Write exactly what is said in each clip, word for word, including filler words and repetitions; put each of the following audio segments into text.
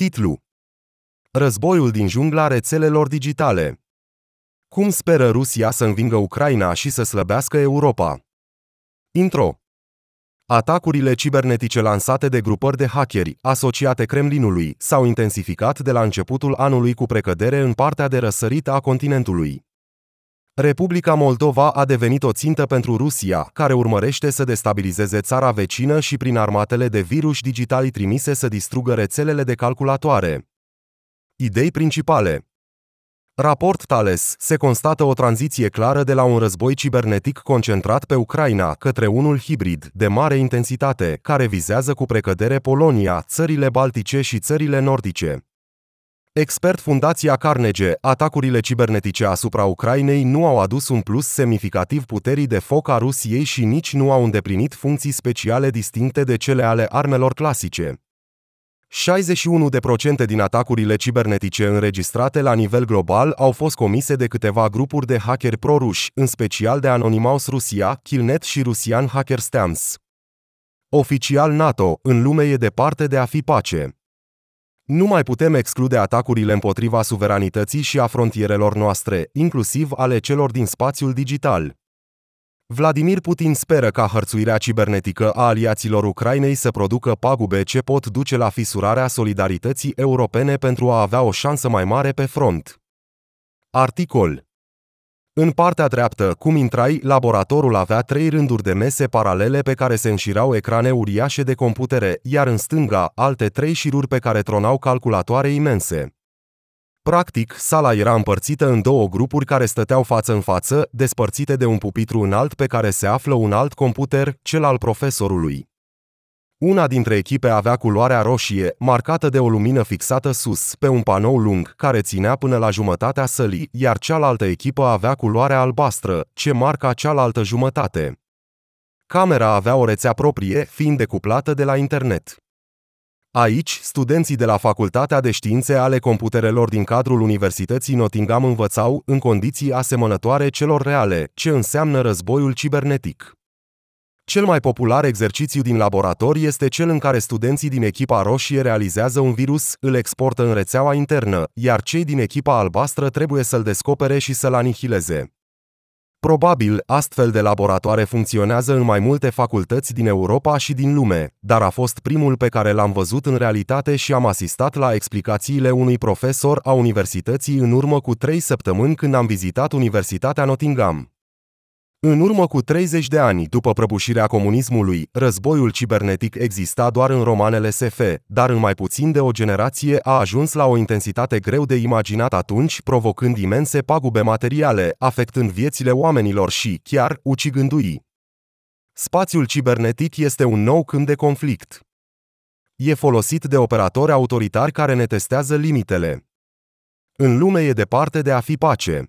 Titlu: Războiul din jungla rețelelor digitale. Cum speră Rusia să învingă Ucraina și să slăbească Europa? Intro. Atacurile cibernetice lansate de grupări de hackeri asociate Kremlinului s-au intensificat de la începutul anului cu precădere în partea de răsărit a continentului. Republica Moldova a devenit o țintă pentru Rusia, care urmărește să destabilizeze țara vecină și prin armatele de viruși digitali trimise să distrugă rețelele de calculatoare. Idei principale. Raport Thales: se constată o tranziție clară de la un război cibernetic concentrat pe Ucraina către unul hibrid, de mare intensitate, care vizează cu precădere Polonia, țările baltice și țările nordice. Expert Fundația Carnegie: atacurile cibernetice asupra Ucrainei nu au adus un plus semnificativ puterii de foc a Rusiei și nici nu au îndeplinit funcții speciale distincte de cele ale armelor clasice. șaizeci și unu la sută din atacurile cibernetice înregistrate la nivel global au fost comise de câteva grupuri de hackeri pro-ruși, în special de Anonymous Rusia, Killnet și Russian Hackerstams. Oficial NATO: în lume e departe de a fi pace. Nu mai putem exclude atacurile împotriva suveranității și a frontierelor noastre, inclusiv ale celor din spațiul digital. Vladimir Putin speră ca hărțuirea cibernetică a aliaților Ucrainei să producă pagube ce pot duce la fisurarea solidarității europene pentru a avea o șansă mai mare pe front. Articol. În partea dreaptă, cum intrai, laboratorul avea trei rânduri de mese paralele pe care se înșirau ecrane uriașe de computere, iar în stânga, alte trei șiruri pe care tronau calculatoare imense. Practic, sala era împărțită în două grupuri care stăteau față în față, despărțite de un pupitru înalt pe care se află un alt computer, cel al profesorului. Una dintre echipe avea culoarea roșie, marcată de o lumină fixată sus, pe un panou lung, care ținea până la jumătatea sălii, iar cealaltă echipă avea culoarea albastră, ce marca cealaltă jumătate. Camera avea o rețea proprie, fiind decuplată de la internet. Aici, studenții de la Facultatea de Științe ale Computerelor din cadrul Universității Nottingham învățau, în condiții asemănătoare celor reale, ce înseamnă războiul cibernetic. Cel mai popular exercițiu din laborator este cel în care studenții din echipa roșie realizează un virus, îl exportă în rețeaua internă, iar cei din echipa albastră trebuie să-l descopere și să-l anihileze. Probabil, astfel de laboratoare funcționează în mai multe facultăți din Europa și din lume, dar a fost primul pe care l-am văzut în realitate și am asistat la explicațiile unui profesor a universității în urmă cu trei săptămâni când am vizitat Universitatea Nottingham. În urmă cu treizeci de ani după prăbușirea comunismului, războiul cibernetic exista doar în romanele S F, dar în mai puțin de o generație a ajuns la o intensitate greu de imaginat atunci, provocând imense pagube materiale, afectând viețile oamenilor și, chiar, ucigându-i. Spațiul cibernetic este un nou câmp de conflict. E folosit de operatori autoritari care ne testează limitele. În lume e departe de a fi pace.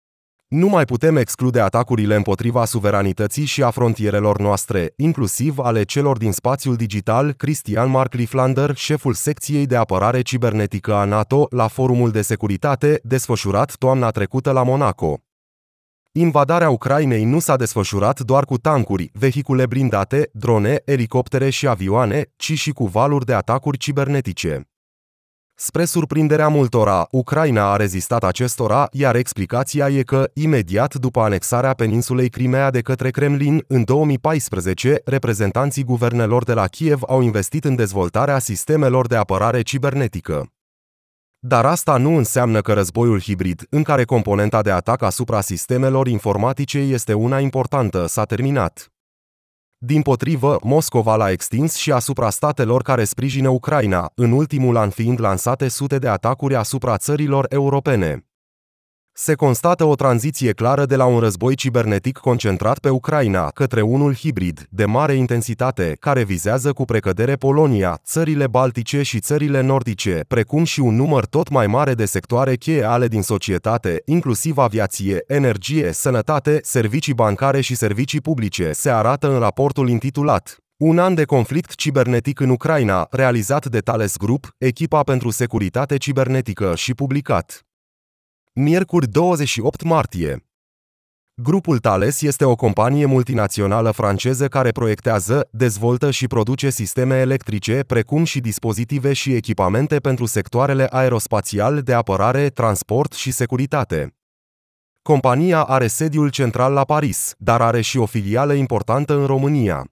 Nu mai putem exclude atacurile împotriva suveranității și a frontierelor noastre, inclusiv ale celor din spațiul digital. Christian Mark Lieflander, șeful secției de apărare cibernetică a NATO, la Forumul de Securitate, desfășurat toamna trecută la Monaco. Invadarea Ucrainei nu s-a desfășurat doar cu tancuri, vehicule blindate, drone, elicoptere și avioane, ci și cu valuri de atacuri cibernetice. Spre surprinderea multora, Ucraina a rezistat acestora, iar explicația e că, imediat după anexarea peninsulei Crimea de către Kremlin, în două mii paisprezece, reprezentanții guvernelor de la Kiev au investit în dezvoltarea sistemelor de apărare cibernetică. Dar asta nu înseamnă că războiul hibrid, în care componenta de atac asupra sistemelor informatice este una importantă, s-a terminat. Dimpotrivă, Moscova l-a extins și asupra statelor care sprijină Ucraina, în ultimul an fiind lansate sute de atacuri asupra țărilor europene. Se constată o tranziție clară de la un război cibernetic concentrat pe Ucraina către unul hibrid, de mare intensitate, care vizează cu precădere Polonia, țările baltice și țările nordice, precum și un număr tot mai mare de sectoare cheie ale din societate, inclusiv aviație, energie, sănătate, servicii bancare și servicii publice, se arată în raportul intitulat Un an de conflict cibernetic în Ucraina, realizat de Thales Group, echipa pentru securitate cibernetică și publicat miercuri douăzeci și opt martie. Grupul Thales este o companie multinațională franceză care proiectează, dezvoltă și produce sisteme electrice, precum și dispozitive și echipamente pentru sectoarele aerospațial, de apărare, transport și securitate. Compania are sediul central la Paris, dar are și o filială importantă în România.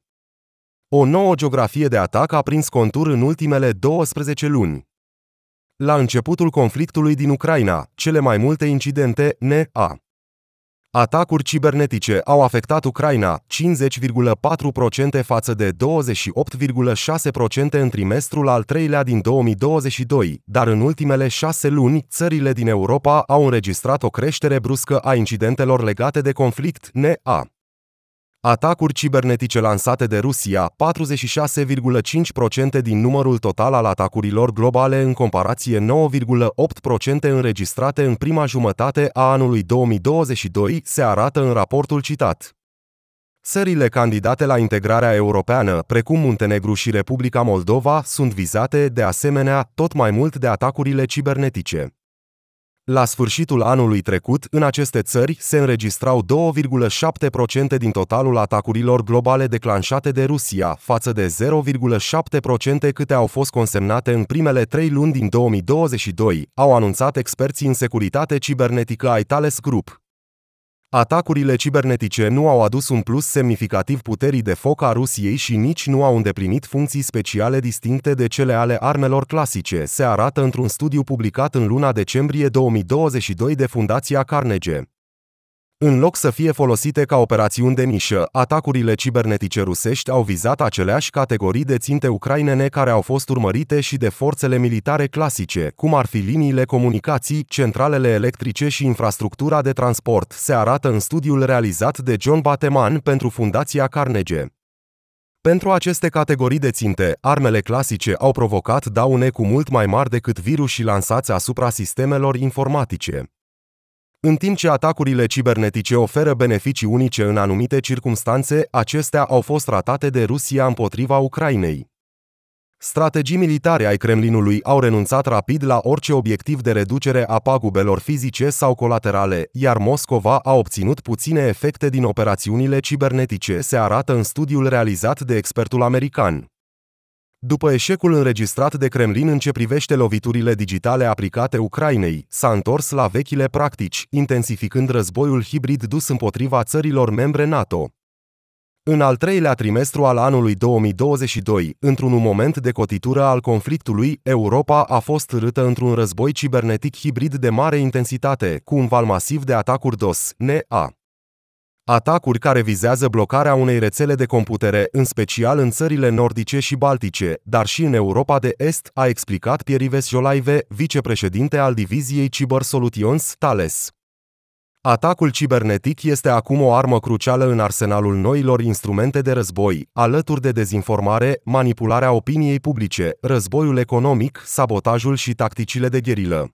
O nouă geografie de atac a prins contur în ultimele douăsprezece luni. La începutul conflictului din Ucraina, cele mai multe incidente N A atacuri cibernetice au afectat Ucraina, cincizeci virgulă patru la sută față de douăzeci și opt virgulă șase la sută în trimestrul al treilea din două mii douăzeci și doi, dar în ultimele șase luni, țările din Europa au înregistrat o creștere bruscă a incidentelor legate de conflict N A atacuri cibernetice lansate de Rusia, patruzeci și șase virgulă cinci la sută din numărul total al atacurilor globale în comparație nouă virgulă opt la sută înregistrate în prima jumătate a anului două mii douăzeci și doi, se arată în raportul citat. Țările candidate la integrarea europeană, precum Muntenegru și Republica Moldova, sunt vizate, de asemenea, tot mai mult de atacurile cibernetice. La sfârșitul anului trecut, în aceste țări, se înregistrau doi virgulă șapte la sută din totalul atacurilor globale declanșate de Rusia, față de zero virgulă șapte la sută câte au fost consemnate în primele trei luni din două mii douăzeci și doi, au anunțat experții în securitate cibernetică ai Thales Group. Atacurile cibernetice nu au adus un plus semnificativ puterii de foc a Rusiei și nici nu au îndeplinit funcții speciale distincte de cele ale armelor clasice, se arată într-un studiu publicat în luna decembrie două mii douăzeci și doi de Fundația Carnegie. În loc să fie folosite ca operațiuni de nișă, atacurile cibernetice rusești au vizat aceleași categorii de ținte ucrainene care au fost urmărite și de forțele militare clasice, cum ar fi liniile comunicații, centralele electrice și infrastructura de transport, se arată în studiul realizat de John Bateman pentru Fundația Carnegie. Pentru aceste categorii de ținte, armele clasice au provocat daune cu mult mai mari decât virusii lansați asupra sistemelor informatice. În timp ce atacurile cibernetice oferă beneficii unice în anumite circumstanțe, acestea au fost ratate de Rusia împotriva Ucrainei. Strategii militare ai Kremlinului au renunțat rapid la orice obiectiv de reducere a pagubelor fizice sau colaterale, iar Moscova a obținut puține efecte din operațiunile cibernetice, se arată în studiul realizat de expertul american. După eșecul înregistrat de Kremlin în ce privește loviturile digitale aplicate Ucrainei, s-a întors la vechile practici, intensificând războiul hibrid dus împotriva țărilor membre NATO. În al treilea trimestru al anului două mii douăzeci și doi, într-un moment de cotitură al conflictului, Europa a fost râtă într-un război cibernetic hibrid de mare intensitate, cu un val masiv de atacuri DOS, N A atacuri care vizează blocarea unei rețele de computere, în special în țările nordice și baltice, dar și în Europa de Est, a explicat Pierre Jolaive, vicepreședinte al diviziei Cyber Solutions Thales. Atacul cibernetic este acum o armă crucială în arsenalul noilor instrumente de război, alături de dezinformare, manipularea opiniei publice, războiul economic, sabotajul și tacticile de gherilă.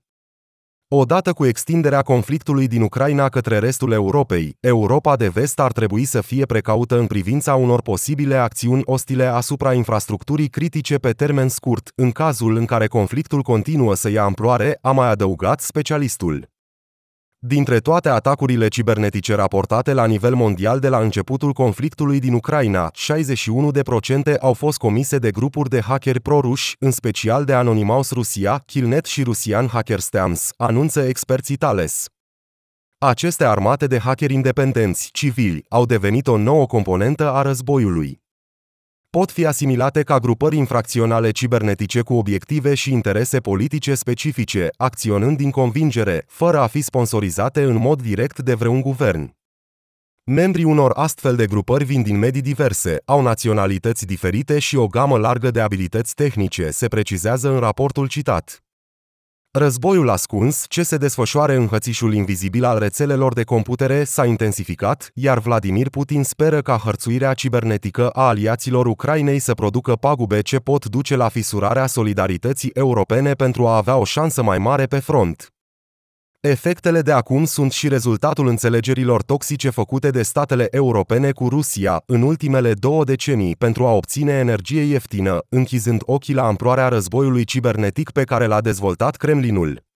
Odată cu extinderea conflictului din Ucraina către restul Europei, Europa de Vest ar trebui să fie precaută în privința unor posibile acțiuni ostile asupra infrastructurii critice pe termen scurt, în cazul în care conflictul continuă să ia amploare, a mai adăugat specialistul. Dintre toate atacurile cibernetice raportate la nivel mondial de la începutul conflictului din Ucraina, șaizeci și unu la sută au fost comise de grupuri de hackeri pro-ruși, în special de Anonymous Rusia, Killnet și Russian Hackersteams, anunță experții Thales. Aceste armate de hackeri independenți, civili, au devenit o nouă componentă a războiului. Pot fi asimilate ca grupări infracționale cibernetice cu obiective și interese politice specifice, acționând din convingere, fără a fi sponsorizate în mod direct de vreun guvern. Membrii unor astfel de grupări vin din medii diverse, au naționalități diferite și o gamă largă de abilități tehnice, se precizează în raportul citat. Războiul ascuns, ce se desfășoară în hățișul invizibil al rețelelor de computere, s-a intensificat, iar Vladimir Putin speră ca hărțuirea cibernetică a aliaților Ucrainei să producă pagube ce pot duce la fisurarea solidarității europene pentru a avea o șansă mai mare pe front. Efectele de acum sunt și rezultatul înțelegerilor toxice făcute de statele europene cu Rusia în ultimele două decenii pentru a obține energie ieftină, închizând ochii la amploarea războiului cibernetic pe care l-a dezvoltat Kremlinul.